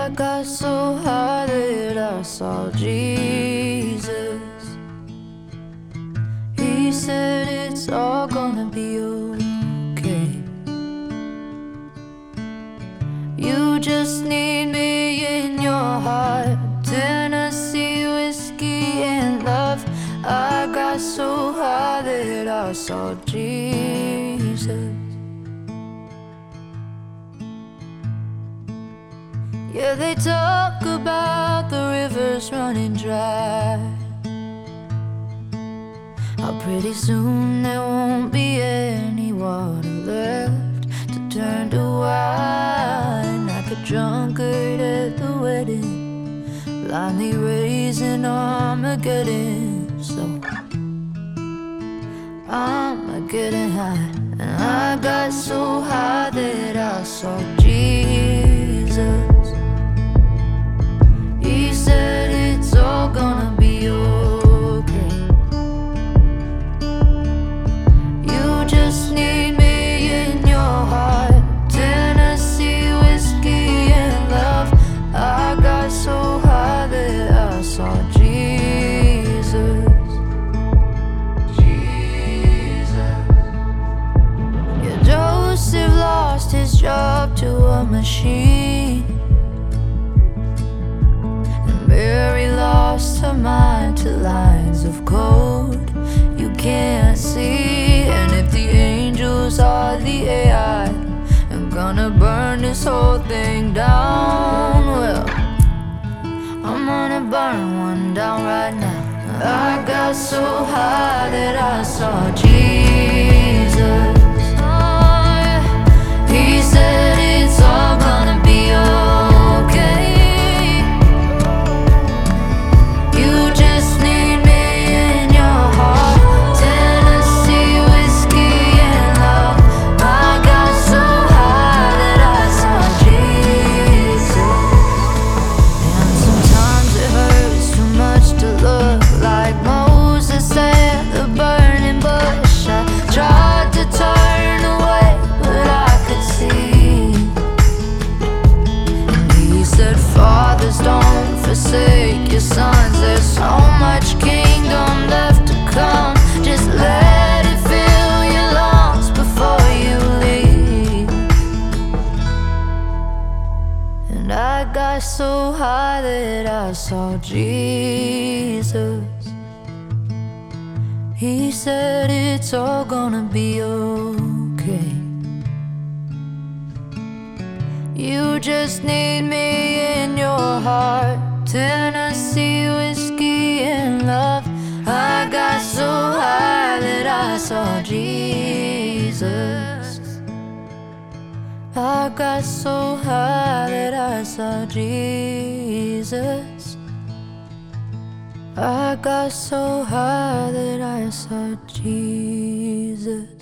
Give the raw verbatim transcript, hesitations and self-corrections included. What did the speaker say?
I got so high that I saw Jesus. He said it's all gonna be okay. You just need me in your heart, Tennessee whiskey and love. I got so high that I saw Jesus. Yeah, they talk about the rivers running dry. How pretty soon there won't be any water left to turn to wine. Like a drunkard at the wedding, blindly raising Armageddon. So I'm getting high, and I got so high that I saw Jesus. He said it's all gonna be okay. You just need me in your heart, Tennessee whiskey and love. I got so high that I saw Jesus. Jesus. Yeah, Joseph lost his job to a machine. Mary lost her mind to lines of code you can't see. And if the angels are the A I, I'm gonna burn this whole thing down. Well, I'm gonna burn one down right now. I got so high that I saw Jesus. Oh, yeah. He said it's all gonna be okay. Forsake your sons, there's so much kingdom left to come. Just let it fill your lungs before you leave. And I got so high that I saw Jesus. He said it's all gonna be okay. You just need me in your heart, Tennessee whiskey and love. I got so high that I saw Jesus. I got so high that I saw Jesus. I got so high that I saw Jesus.